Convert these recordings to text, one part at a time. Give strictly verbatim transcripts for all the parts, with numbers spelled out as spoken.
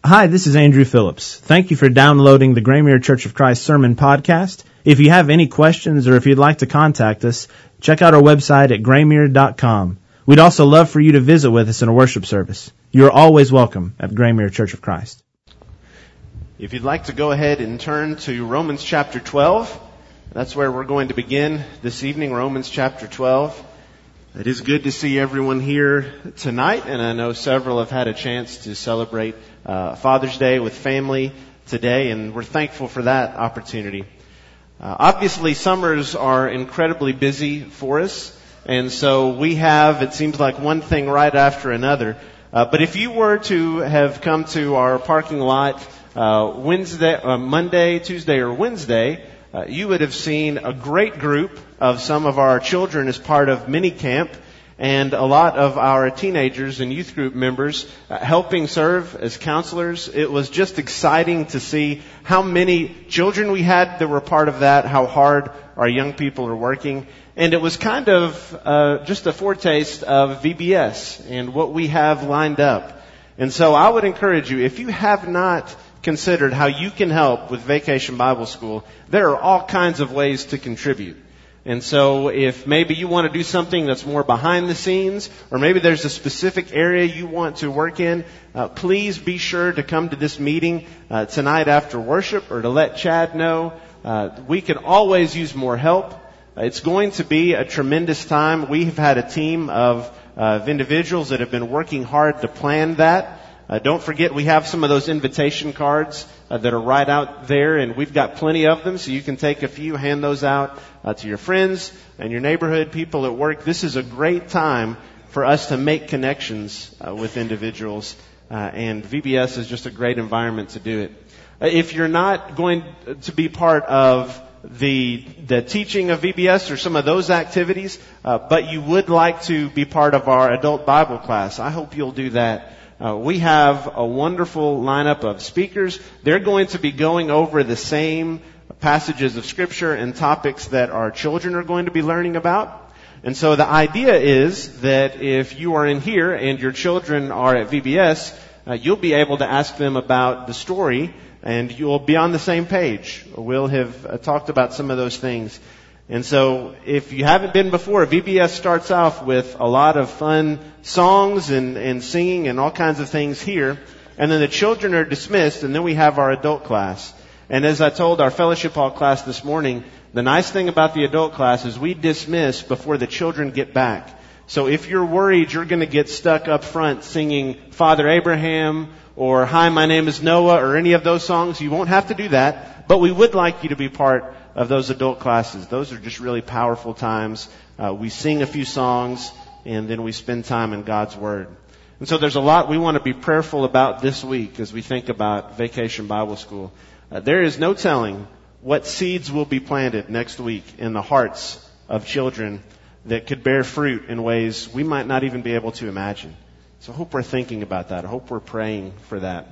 Hi, this is Andrew Phillips. Thank you for downloading the Graymere Church of Christ Sermon Podcast. If you have any questions or if you'd like to contact us, check out our website at graymere dot com. We'd also love for you to visit with us in a worship service. You are always welcome at Graymere Church of Christ. If you'd like to go ahead and turn to Romans chapter twelve, that's where we're going to begin this evening, Romans chapter twelve. It is good to see everyone here tonight, and I know several have had a chance to celebrate uh, Father's Day with family today, and we're thankful for that opportunity. Uh, obviously, summers are incredibly busy for us, and so we have, it seems like, one thing right after another. Uh, but if you were to have come to our parking lot uh, Wednesday, uh, Monday, Tuesday, or Wednesday, Uh, you would have seen a great group of some of our children as part of mini camp, and a lot of our teenagers and youth group members uh, helping serve as counselors. It was just exciting to see how many children we had that were part of that, how hard our young people are working. And it was kind of uh, just a foretaste of V B S and what we have lined up. And so I would encourage you, if you have not considered how you can help with Vacation Bible School, there are all kinds of ways to contribute. And so if maybe you want to do something that's more behind the scenes, or maybe there's a specific area you want to work in, uh, please be sure to come to this meeting uh, tonight after worship, or to let Chad know. Uh, we can always use more help. Uh, it's going to be a tremendous time. We've had a team of, uh, of individuals that have been working hard to plan that. Uh, don't forget, we have some of those invitation cards uh, that are right out there, and we've got plenty of them, so you can take a few, hand those out uh, to your friends and your neighborhood, people at work. This is a great time for us to make connections uh, with individuals, uh, and V B S is just a great environment to do it. Uh, if you're not going to be part of the the teaching of V B S or some of those activities, uh, but you would like to be part of our adult Bible class, I hope you'll do that. Uh, we have a wonderful lineup of speakers. They're going to be going over the same passages of Scripture and topics that our children are going to be learning about. And so the idea is that if you are in here and your children are at V B S, uh, you'll be able to ask them about the story, and you'll be on the same page. We'll have uh, talked about some of those things. And so if you haven't been before, V B S starts off with a lot of fun songs and, and singing and all kinds of things here. And then the children are dismissed, and then we have our adult class. And as I told our fellowship hall class this morning, the nice thing about the adult class is we dismiss before the children get back. So if you're worried you're going to get stuck up front singing Father Abraham or Hi, My Name is Noah or any of those songs, you won't have to do that. But we would like you to be part of those adult classes. Those are just really powerful times. Uh, we sing a few songs, and then we spend time in God's Word. And so there's a lot we want to be prayerful about this week as we think about Vacation Bible School. Uh, there is no telling what seeds will be planted next week in the hearts of children that could bear fruit in ways we might not even be able to imagine. So I hope we're thinking about that. I hope we're praying for that.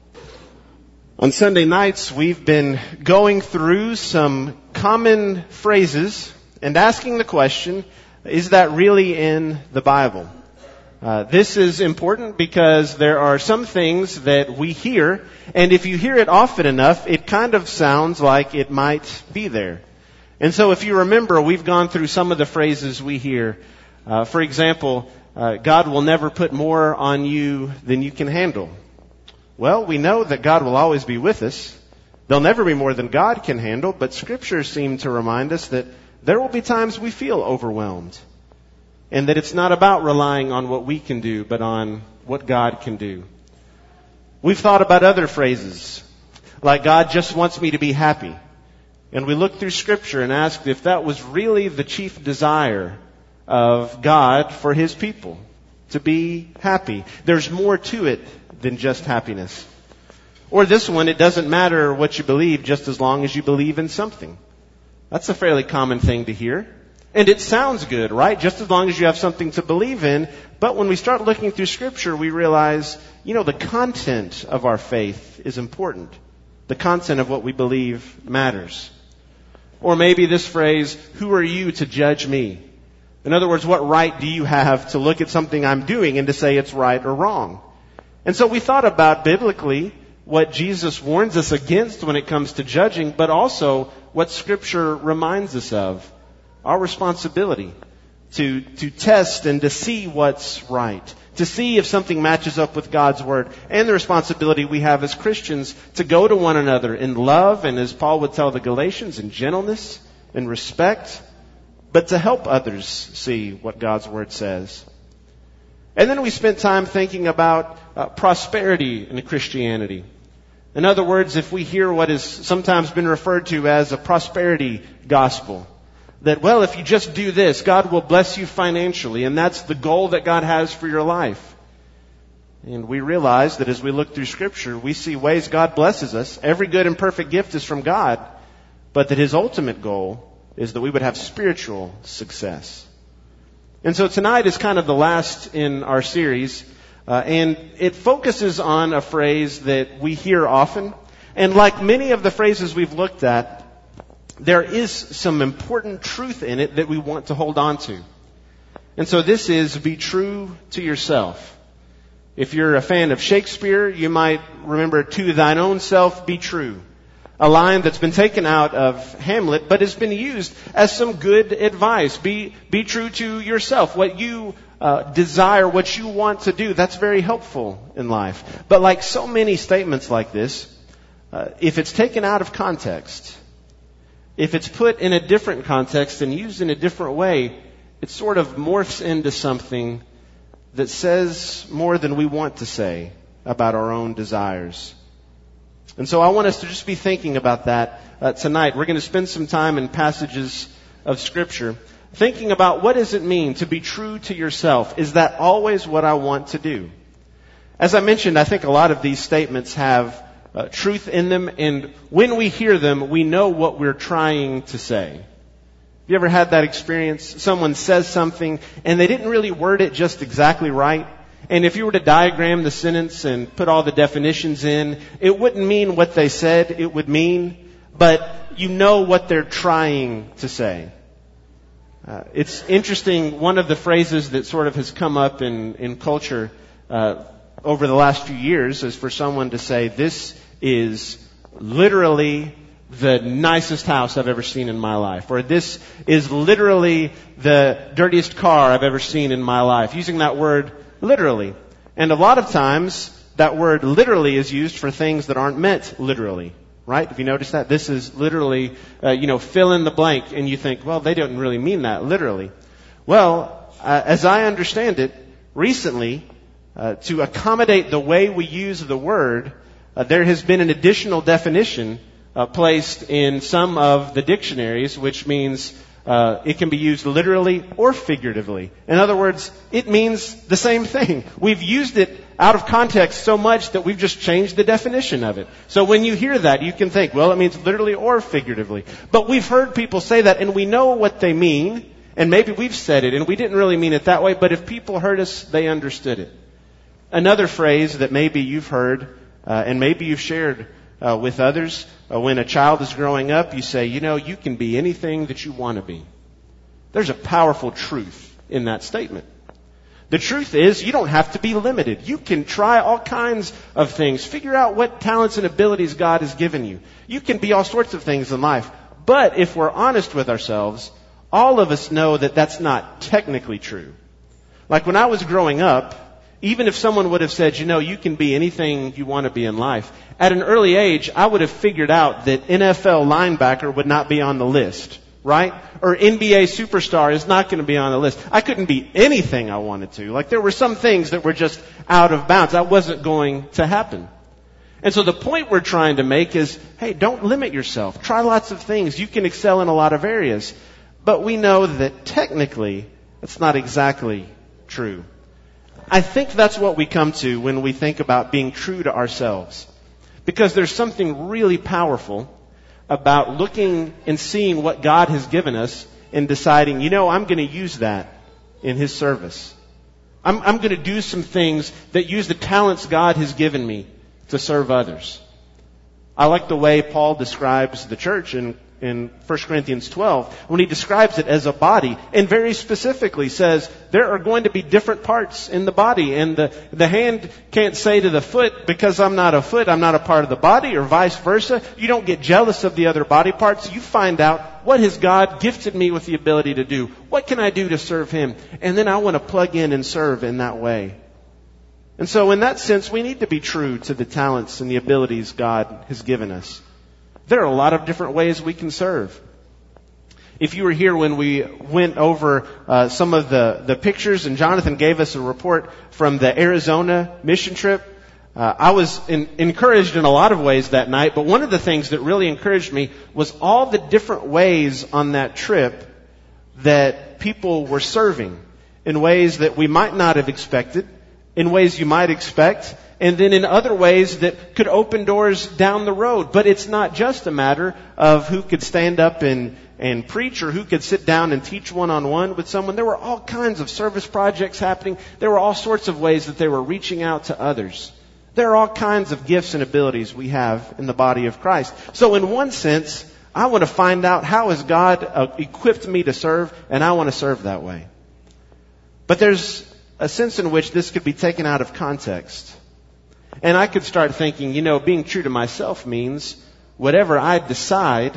On Sunday nights, we've been going through some common phrases and asking the question, is that really in the Bible? Uh, this is important because there are some things that we hear, and if you hear it often enough, it kind of sounds like it might be there. And so if you remember, we've gone through some of the phrases we hear. Uh, for example, uh, God will never put more on you than you can handle. Well, we know that God will always be with us. There'll never be more than God can handle, but Scripture seems to remind us that there will be times we feel overwhelmed, and that it's not about relying on what we can do, but on what God can do. We've thought about other phrases, like God just wants me to be happy. And we look through Scripture and ask if that was really the chief desire of God for His people, to be happy. There's more to it than just happiness. Or this one, it doesn't matter what you believe just as long as you believe in something. That's a fairly common thing to hear. And it sounds good, right? Just as long as you have something to believe in. But when we start looking through Scripture, we realize, you know, the content of our faith is important. The content of what we believe matters. Or maybe this phrase, who are you to judge me? In other words, what right do you have to look at something I'm doing and to say it's right or wrong? And so we thought about biblically, what Jesus warns us against when it comes to judging, but also what Scripture reminds us of. Our responsibility to, to test and to see what's right, to see if something matches up with God's Word, and the responsibility we have as Christians to go to one another in love, and as Paul would tell the Galatians, in gentleness and respect, but to help others see what God's Word says. And then we spent time thinking about uh, prosperity in Christianity. In other words, if we hear what has sometimes been referred to as a prosperity gospel, that, well, if you just do this, God will bless you financially, and that's the goal that God has for your life. And we realize that as we look through Scripture, we see ways God blesses us. Every good and perfect gift is from God, but that His ultimate goal is that we would have spiritual success. And so tonight is kind of the last in our series, uh, and it focuses on a phrase that we hear often. And like many of the phrases we've looked at, there is some important truth in it that we want to hold on to. And so this is, be true to yourself. If you're a fan of Shakespeare, you might remember, to thine own self be true. A line that's been taken out of Hamlet, but has been used as some good advice. Be, be true to yourself. What you uh, desire, what you want to do, that's very helpful in life. But like so many statements like this, uh, if it's taken out of context, if it's put in a different context and used in a different way, it sort of morphs into something that says more than we want to say about our own desires. And so I want us to just be thinking about that uh, tonight. We're going to spend some time in passages of Scripture thinking about what does it mean to be true to yourself. Is that always what I want to do? As I mentioned, I think a lot of these statements have uh, truth in them, and when we hear them, we know what we're trying to say. Have you ever had that experience? Someone says something, and they didn't really word it just exactly right. And if you were to diagram the sentence and put all the definitions in, it wouldn't mean what they said it would mean, but you know what they're trying to say. Uh, it's interesting, one of the phrases that sort of has come up in, in culture uh, over the last few years is for someone to say, this is literally the nicest house I've ever seen in my life. Or this is literally the dirtiest car I've ever seen in my life. Using that word literally. And a lot of times, that word literally is used for things that aren't meant literally. Right? Have you noticed that? This is literally, uh, you know, fill in the blank. And you think, well, they don't really mean that literally. Well, uh, as I understand it, recently, uh, to accommodate the way we use the word, uh, there has been an additional definition uh, placed in some of the dictionaries, which means Uh, it can be used literally or figuratively. In other words, it means the same thing. We've used it out of context so much that we've just changed the definition of it. So when you hear that, you can think, well, it means literally or figuratively. But we've heard people say that, and we know what they mean, and maybe we've said it, and we didn't really mean it that way, but if people heard us, they understood it. Another phrase that maybe you've heard, uh, and maybe you've shared Uh, with others. Uh, when a child is growing up, you say, you know, you can be anything that you want to be. There's a powerful truth in that statement. The truth is, you don't have to be limited. You can try all kinds of things. Figure out what talents and abilities God has given you. You can be all sorts of things in life. But if we're honest with ourselves, all of us know that that's not technically true. Like when I was growing up, even if someone would have said, you know, you can be anything you want to be in life, at an early age, I would have figured out that N F L linebacker would not be on the list, right? Or N B A superstar is not going to be on the list. I couldn't be anything I wanted to. Like there were some things that were just out of bounds. That wasn't going to happen. And so the point we're trying to make is, hey, don't limit yourself. Try lots of things. You can excel in a lot of areas. But we know that technically, that's not exactly true. I think that's what we come to when we think about being true to ourselves. Because there's something really powerful about looking and seeing what God has given us and deciding, you know, I'm going to use that in His service. I'm, I'm going to do some things that use the talents God has given me to serve others. I like the way Paul describes the church in in First Corinthians twelve when he describes it as a body, and very specifically says there are going to be different parts in the body, and the, the hand can't say to the foot, because I'm not a foot, I'm not a part of the body, or vice versa. You don't get jealous of the other body parts. You find out, what has God gifted me with the ability to do? What can I do to serve Him? And then I want to plug in and serve in that way. And so in that sense, we need to be true to the talents and the abilities God has given us. There are a lot of different ways we can serve. If you were here when we went over uh, some of the, the pictures, and Jonathan gave us a report from the Arizona mission trip, uh, I was in, encouraged in a lot of ways that night, but one of the things that really encouraged me was all the different ways on that trip that people were serving in ways that we might not have expected, in ways you might expect, and then in other ways that could open doors down the road. But it's not just a matter of who could stand up and, and preach, or who could sit down and teach one-on-one with someone. There were all kinds of service projects happening. There were all sorts of ways that they were reaching out to others. There are all kinds of gifts and abilities we have in the body of Christ. So in one sense, I want to find out, how has God uh, equipped me to serve, and I want to serve that way. But there's a sense in which this could be taken out of context. And I could start thinking, you know, being true to myself means whatever I decide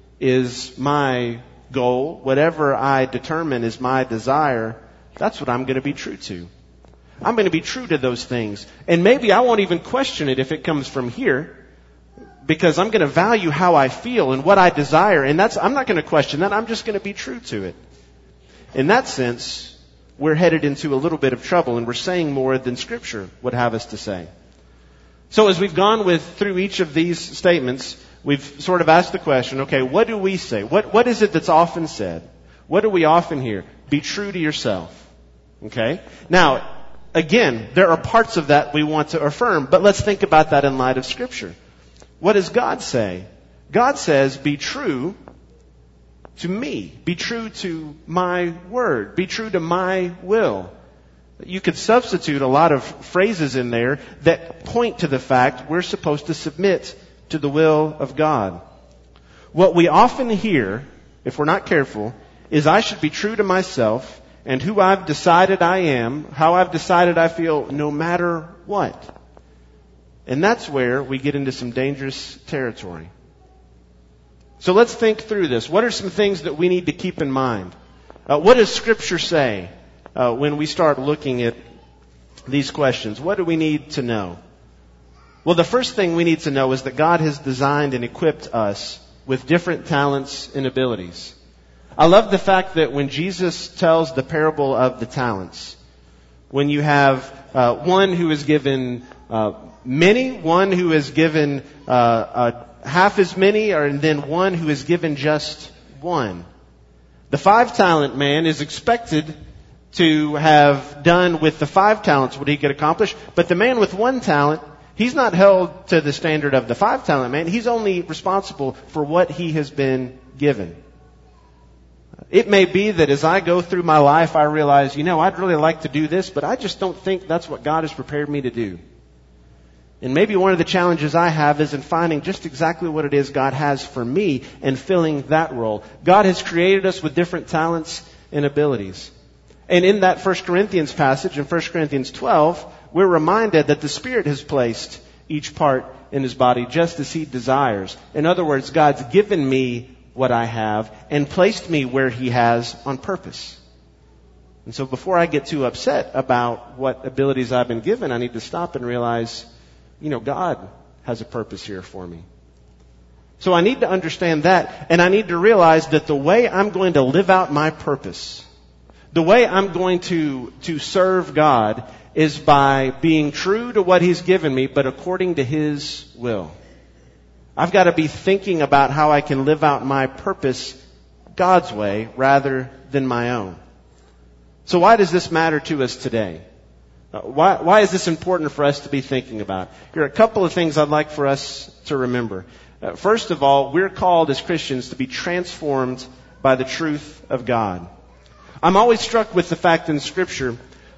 is my goal, whatever I determine is my desire, that's what I'm going to be true to. I'm going to be true to those things. And maybe I won't even question it if it comes from here, because I'm going to value how I feel and what I desire. And that's, I'm not going to question that. I'm just going to be true to it. In that sense, we're headed into a little bit of trouble, and we're saying more than Scripture would have us to say. So as we've gone with through each of these statements, we've sort of asked the question, okay, what do we say? What What is it that's often said? What do we often hear? Be true to yourself. Okay? Now, again, there are parts of that we want to affirm, but let's think about that in light of Scripture. What does God say? God says, be true to me. Be true to my word. Be true to my will. You could substitute a lot of phrases in there that point to the fact we're supposed to submit to the will of God. What we often hear, if we're not careful, is I should be true to myself and who I've decided I am, how I've decided I feel, no matter what. And that's where we get into some dangerous territory. So let's think through this. What are some things that we need to keep in mind? Uh, what does Scripture say uh, when we start looking at these questions? What do we need to know? Well, the first thing we need to know is that God has designed and equipped us with different talents and abilities. I love the fact that when Jesus tells the parable of the talents, when you have uh, one who is given uh, many, one who is given uh, uh, half as many, or and then one who is given just one. The five talent man is expected to have done with the five talents what he could accomplish, but the man with one talent, he's not held to the standard of the five talent man. He's only responsible for what he has been given. It may be that as I go through my life, I realize, you know, I'd really like to do this, but I just don't think that's what God has prepared me to do. And maybe one of the challenges I have is in finding just exactly what it is God has for me and filling that role. God has created us with different talents and abilities. And in that First Corinthians passage, in First Corinthians twelve, we're reminded that the Spirit has placed each part in His body just as He desires. In other words, God's given me what I have and placed me where He has on purpose. And so before I get too upset about what abilities I've been given, I need to stop and realize, you know, God has a purpose here for me. So I need to understand that, and I need to realize that the way I'm going to live out my purpose, the way I'm going to, to serve God, is by being true to what He's given me, but according to His will. I've got to be thinking about how I can live out my purpose God's way rather than my own. So why does this matter to us today? Uh, why, why is this important for us to be thinking about? Here are a couple of things I'd like for us to remember. Uh, first of all, we're called as Christians to be transformed by the truth of God. I'm always struck with the fact in Scripture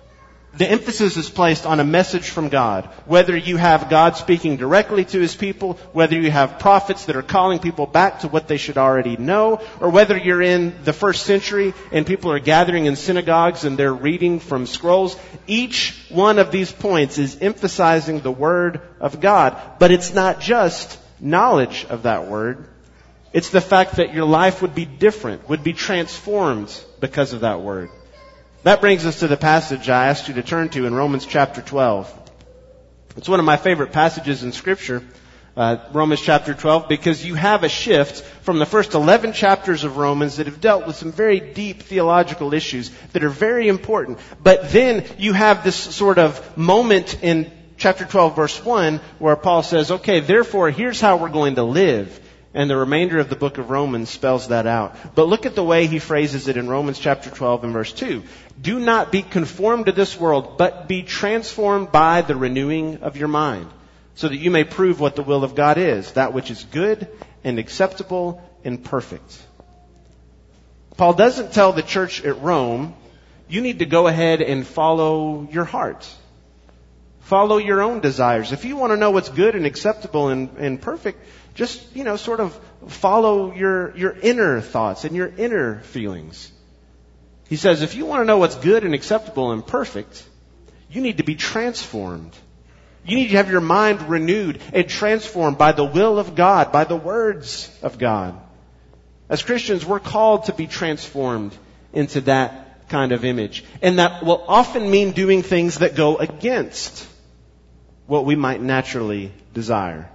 The emphasis is placed on a message from God. Whether you have God speaking directly to His people, whether you have prophets that are calling people back to what they should already know, or whether you're in the first century and people are gathering in synagogues and they're reading from scrolls, each one of these points is emphasizing the Word of God. But it's not just knowledge of that Word. It's the fact that your life would be different, would be transformed because of that Word. That brings us to the passage I asked you to turn to in Romans chapter twelve. It's one of my favorite passages in Scripture, uh, Romans chapter twelve, because you have a shift from the first eleven chapters of Romans that have dealt with some very deep theological issues that are very important. But then you have this sort of moment in chapter twelve, verse one, where Paul says, okay, therefore, here's how we're going to live. And the remainder of the book of Romans spells that out. But look at the way he phrases it in Romans chapter twelve and verse two. Do not be conformed to this world, but be transformed by the renewing of your mind, so that you may prove what the will of God is, that which is good and acceptable and perfect. Paul doesn't tell the church at Rome, you need to go ahead and follow your heart. Follow your own desires. If you want to know what's good and acceptable and, and perfect, just, you know, sort of follow your, your inner thoughts and your inner feelings. He says, if you want to know what's good and acceptable and perfect, you need to be transformed. You need to have your mind renewed and transformed by the will of God, by the words of God. As Christians, we're called to be transformed into that kind of image. And that will often mean doing things that go against what we might naturally desire.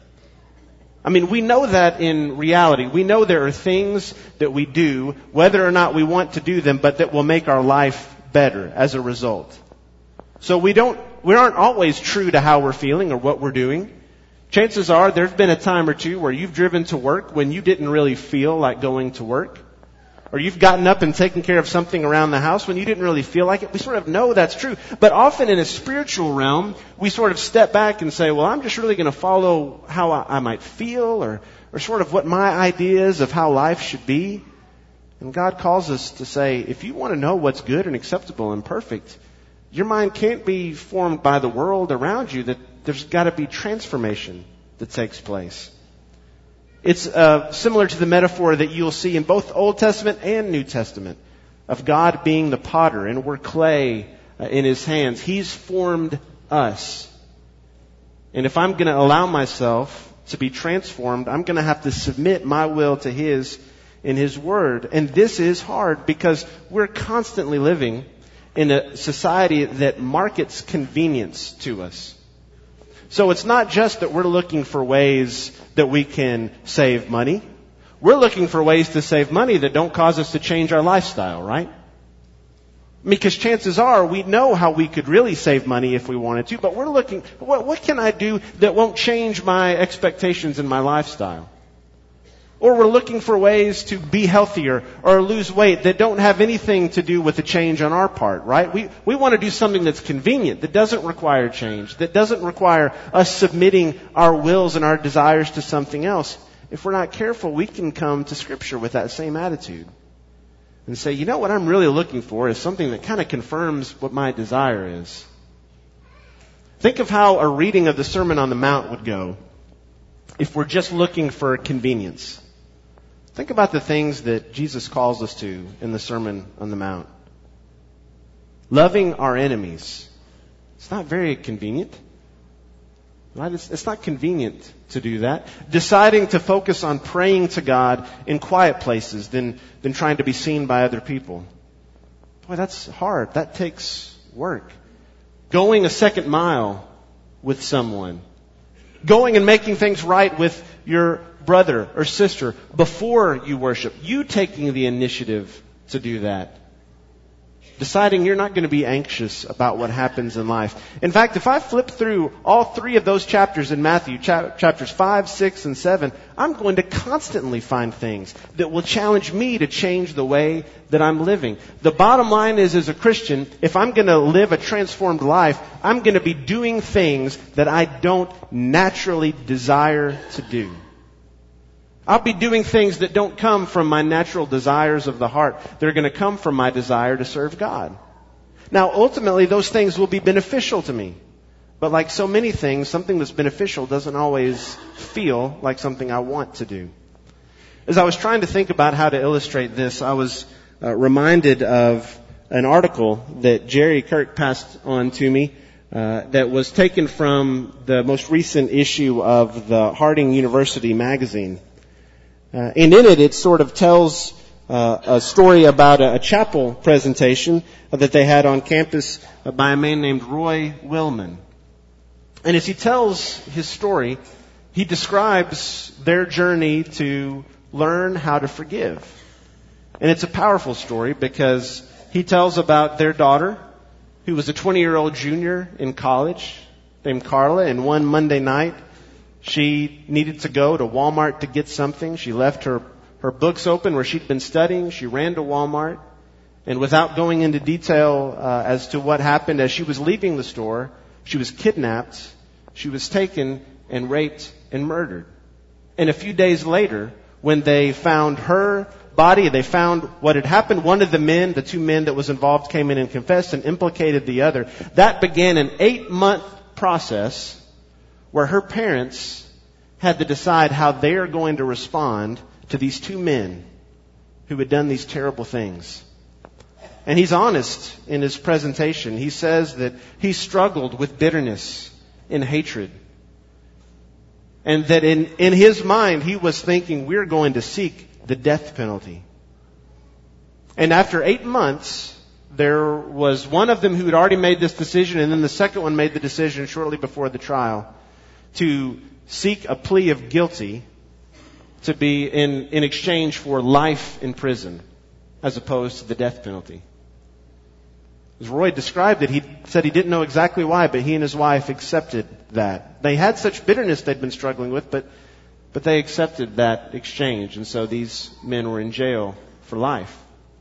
I mean, we know that in reality. We know there are things that we do, whether or not we want to do them, but that will make our life better as a result. So we don't, we aren't always true to how we're feeling or what we're doing. Chances are there's been a time or two where you've driven to work when you didn't really feel like going to work. Or you've gotten up and taken care of something around the house when you didn't really feel like it. We sort of know that's true. But often in a spiritual realm, we sort of step back and say, well, I'm just really going to follow how I, I might feel or, or sort of what my ideas of how life should be. And God calls us to say, if you want to know what's good and acceptable and perfect, your mind can't be formed by the world around you. That there's got to be transformation that takes place. It's uh, similar to the metaphor that you'll see in both Old Testament and New Testament of God being the potter and we're clay uh, in His hands. He's formed us. And if I'm going to allow myself to be transformed, I'm going to have to submit my will to His in His Word. And this is hard because we're constantly living in a society that markets convenience to us. So it's not just that we're looking for ways that we can save money. We're looking for ways to save money that don't cause us to change our lifestyle, right? Because chances are we know how we could really save money if we wanted to, but we're looking, what, what can I do that won't change my expectations in my lifestyle? Or we're looking for ways to be healthier or lose weight that don't have anything to do with a change on our part, right? We we want to do something that's convenient, that doesn't require change, that doesn't require us submitting our wills and our desires to something else. If we're not careful, we can come to Scripture with that same attitude and say, you know what I'm really looking for is something that kind of confirms what my desire is. Think of how a reading of the Sermon on the Mount would go if we're just looking for convenience. Think about the things that Jesus calls us to in the Sermon on the Mount. Loving our enemies. It's not very convenient. Right? It's, it's not convenient to do that. Deciding to focus on praying to God in quiet places than, than trying to be seen by other people. Boy, that's hard. That takes work. Going a second mile with someone. Going and making things right with your brother or sister before you worship. You taking the initiative to do that. Deciding you're not going to be anxious about what happens in life. In fact, if I flip through all three of those chapters in Matthew, chapters five, six, and seven, I'm going to constantly find things that will challenge me to change the way that I'm living. The bottom line is, as a Christian, if I'm going to live a transformed life, I'm going to be doing things that I don't naturally desire to do. I'll be doing things that don't come from my natural desires of the heart. They're going to come from my desire to serve God. Now, ultimately, those things will be beneficial to me. But like so many things, something that's beneficial doesn't always feel like something I want to do. As I was trying to think about how to illustrate this, I was uh, reminded of an article that Jerry Kirk passed on to me uh, that was taken from the most recent issue of the Harding University magazine. Uh, and in it, it sort of tells uh, a story about a, a chapel presentation that they had on campus by a man named Roy Willman. And as he tells his story, he describes their journey to learn how to forgive. And it's a powerful story because he tells about their daughter, who was a twenty-year-old junior in college, named Carla, and one Monday night, she needed to go to Walmart to get something. She left her, her books open where she'd been studying. She ran to Walmart. And without going into detail uh, as to what happened, as she was leaving the store, she was kidnapped, she was taken and raped and murdered. And a few days later, when they found her body, they found what had happened, one of the men, the two men that was involved, came in and confessed and implicated the other. That began an eight-month process where her parents had to decide how they are going to respond to these two men who had done these terrible things. And he's honest in his presentation. He says that he struggled with bitterness and hatred. And that in, in his mind, he was thinking, we're going to seek the death penalty. And after eight months, there was one of them who had already made this decision, and then the second one made the decision shortly before the trial to seek a plea of guilty to be in, in exchange for life in prison as opposed to the death penalty. As Roy described it, he said he didn't know exactly why, but he and his wife accepted that. They had such bitterness they'd been struggling with, but but they accepted that exchange, and so these men were in jail for life.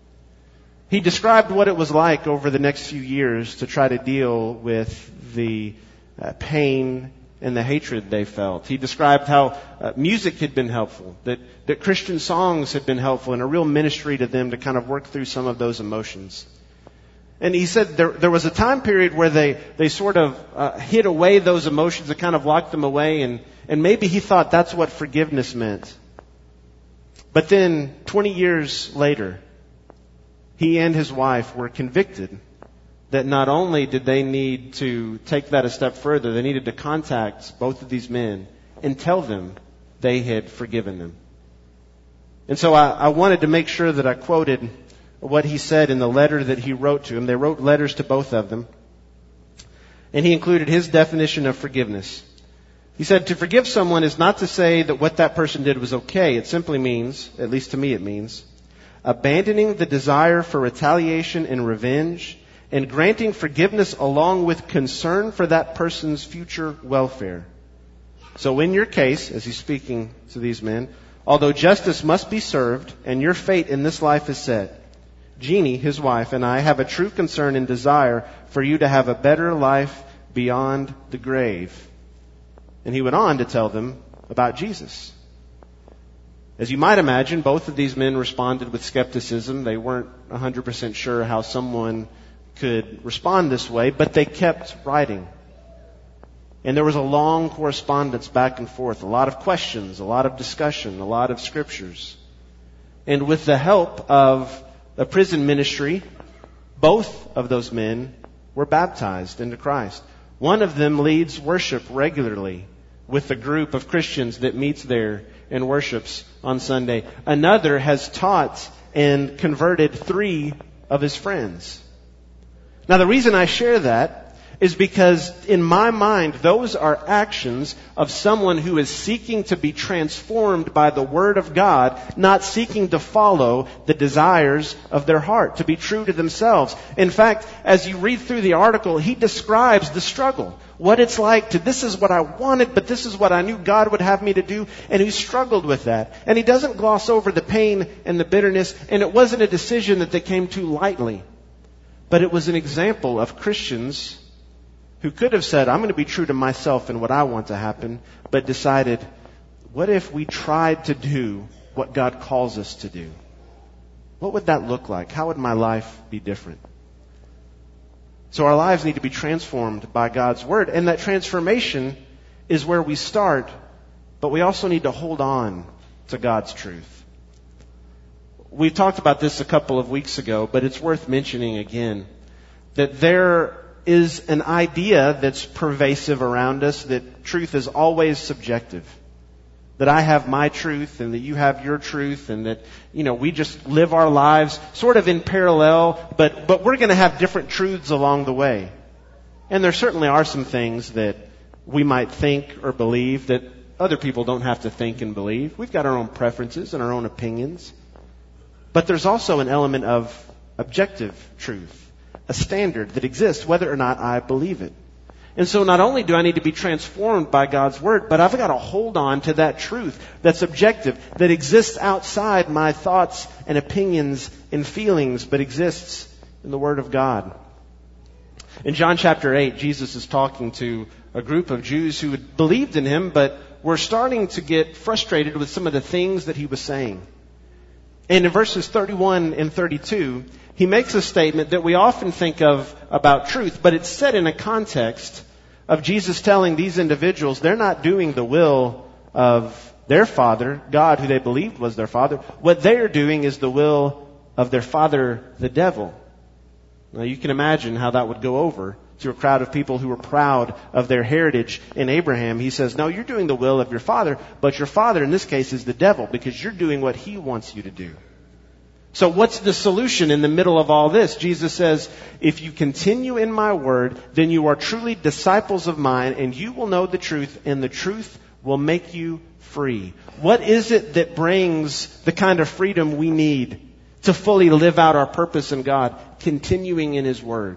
He described what it was like over the next few years to try to deal with the uh, pain and the hatred they felt. He described how uh, music had been helpful, that, that Christian songs had been helpful, and a real ministry to them to kind of work through some of those emotions. And he said there, there was a time period where they, they sort of uh, hid away those emotions and kind of locked them away, and, and maybe he thought that's what forgiveness meant. But then, twenty years later, he and his wife were convicted that not only did they need to take that a step further, they needed to contact both of these men and tell them they had forgiven them. And so I, I wanted to make sure that I quoted what he said in the letter that he wrote to him. They wrote letters to both of them. And he included his definition of forgiveness. He said, to forgive someone is not to say that what that person did was okay. It simply means, at least to me it means, abandoning the desire for retaliation and revenge and granting forgiveness along with concern for that person's future welfare. So in your case, as he's speaking to these men, although justice must be served and your fate in this life is set, Jeannie, his wife, and I have a true concern and desire for you to have a better life beyond the grave. And he went on to tell them about Jesus. As you might imagine, both of these men responded with skepticism. They weren't one hundred percent sure how someone could respond this way, but they kept writing. And there was a long correspondence back and forth, a lot of questions, a lot of discussion, a lot of scriptures. And with the help of a prison ministry, both of those men were baptized into Christ. One of them leads worship regularly with a group of Christians that meets there and worships on Sunday. Another has taught and converted three of his friends. Now, the reason I share that is because in my mind, those are actions of someone who is seeking to be transformed by the Word of God, not seeking to follow the desires of their heart, to be true to themselves. In fact, as you read through the article, he describes the struggle. What it's like to, this is what I wanted, but this is what I knew God would have me to do, and he struggled with that. And he doesn't gloss over the pain and the bitterness, and it wasn't a decision that they came to lightly. But it was an example of Christians who could have said, I'm going to be true to myself and what I want to happen, but decided, what if we tried to do what God calls us to do? What would that look like? How would my life be different? So our lives need to be transformed by God's Word. And that transformation is where we start, but we also need to hold on to God's truth. We talked about this a couple of weeks ago, but it's worth mentioning again, that there is an idea that's pervasive around us that truth is always subjective. That I have my truth and that you have your truth, and that, you know, we just live our lives sort of in parallel, but, but we're going to have different truths along the way. And there certainly are some things that we might think or believe that other people don't have to think and believe. We've got our own preferences and our own opinions. But there's also an element of objective truth, a standard that exists whether or not I believe it. And so not only do I need to be transformed by God's Word, but I've got to hold on to that truth that's objective, that exists outside my thoughts and opinions and feelings, but exists in the Word of God. In John chapter eight, Jesus is talking to a group of Jews who had believed in Him, but were starting to get frustrated with some of the things that He was saying. And in verses thirty-one and thirty-two, He makes a statement that we often think of about truth, but it's said in a context of Jesus telling these individuals they're not doing the will of their father, God, who they believed was their father. What they're doing is the will of their father, the devil. Now you can imagine how that would go over to a crowd of people who were proud of their heritage in Abraham. He says, no, you're doing the will of your father, but your father in this case is the devil because you're doing what he wants you to do. So what's the solution in the middle of all this? Jesus says, if you continue in my word, then you are truly disciples of mine, and you will know the truth, and the truth will make you free. What is it that brings the kind of freedom we need to fully live out our purpose in God? Continuing in His Word.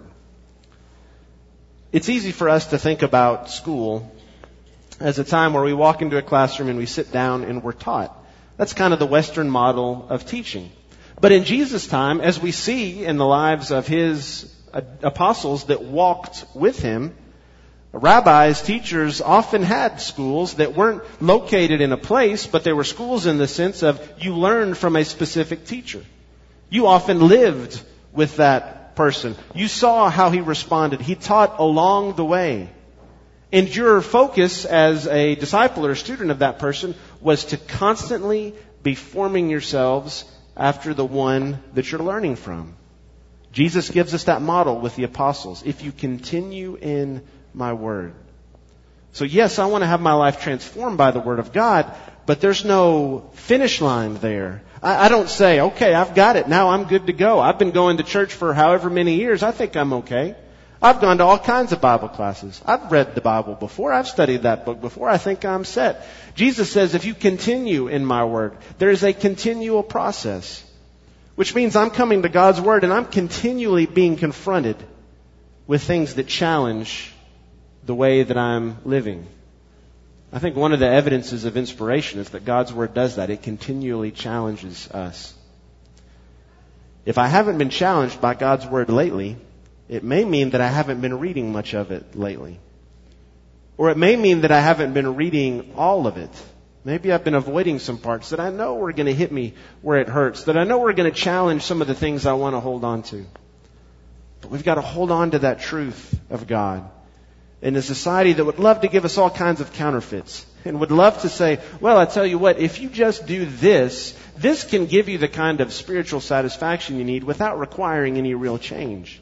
It's easy for us to think about school as a time where we walk into a classroom and we sit down and we're taught. That's kind of the Western model of teaching. But in Jesus' time, as we see in the lives of His apostles that walked with Him, rabbis, teachers often had schools that weren't located in a place, but they were schools in the sense of you learned from a specific teacher. You often lived with that person. You saw how he responded. He taught along the way. And your focus as a disciple or a student of that person was to constantly be forming yourselves after the one that you're learning from. Jesus gives us that model with the apostles. If you continue in my word. So yes, I want to have my life transformed by the word of God, but there's no finish line there. I, I don't say, okay, I've got it. Now I'm good to go. I've been going to church for however many years. I think I'm okay. I've gone to all kinds of Bible classes. I've read the Bible before. I've studied that book before. I think I'm set. Jesus says if you continue in my word, there is a continual process, which means I'm coming to God's word and I'm continually being confronted with things that challenge the way that I'm living. I think one of the evidences of inspiration is that God's word does that. It continually challenges us. If I haven't been challenged by God's word lately, it may mean that I haven't been reading much of it lately. Or it may mean that I haven't been reading all of it. Maybe I've been avoiding some parts that I know are going to hit me where it hurts, that I know are going to challenge some of the things I want to hold on to. But we've got to hold on to that truth of God. In a society that would love to give us all kinds of counterfeits and would love to say, well, I tell you what, if you just do this, this can give you the kind of spiritual satisfaction you need without requiring any real change.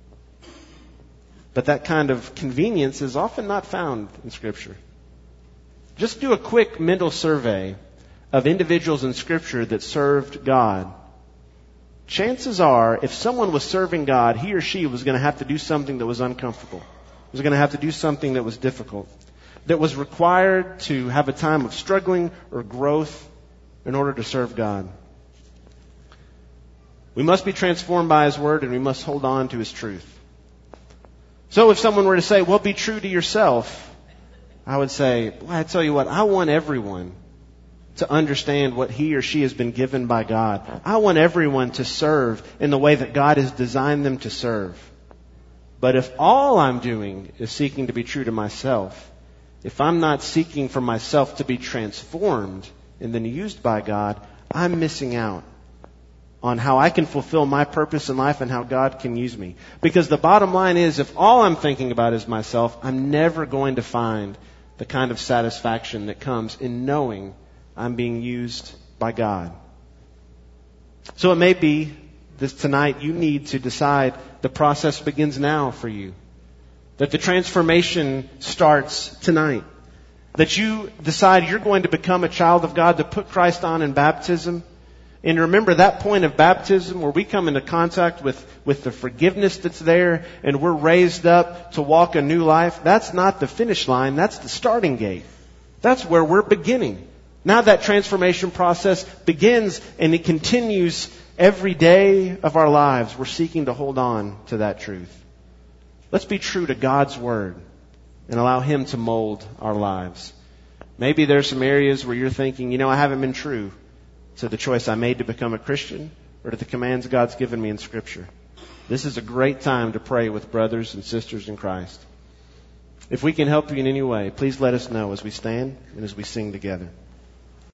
But that kind of convenience is often not found in Scripture. Just do a quick mental survey of individuals in Scripture that served God. Chances are, if someone was serving God, he or she was going to have to do something that was uncomfortable. Was going to have to do something that was difficult, that was required to have a time of struggling or growth in order to serve God. We must be transformed by His Word, and we must hold on to His truth. So if someone were to say, well, be true to yourself, I would say, well, I tell you what, I want everyone to understand what he or she has been given by God. I want everyone to serve in the way that God has designed them to serve. But if all I'm doing is seeking to be true to myself, if I'm not seeking for myself to be transformed and then used by God, I'm missing out. on how I can fulfill my purpose in life and how God can use me. Because the bottom line is, if all I'm thinking about is myself, I'm never going to find the kind of satisfaction that comes in knowing I'm being used by God. So it may be this tonight you need to decide the process begins now for you. That the transformation starts tonight. That you decide you're going to become a child of God, to put Christ on in baptism. And remember that point of baptism where we come into contact with, with the forgiveness that's there and we're raised up to walk a new life. That's not the finish line. That's the starting gate. That's where we're beginning. Now that transformation process begins and it continues every day of our lives. We're seeking to hold on to that truth. Let's be true to God's Word and allow Him to mold our lives. Maybe there's some areas where you're thinking, you know, I haven't been true to the choice I made to become a Christian or to the commands God's given me in Scripture. This is a great time to pray with brothers and sisters in Christ. If we can help you in any way, please let us know as we stand and as we sing together.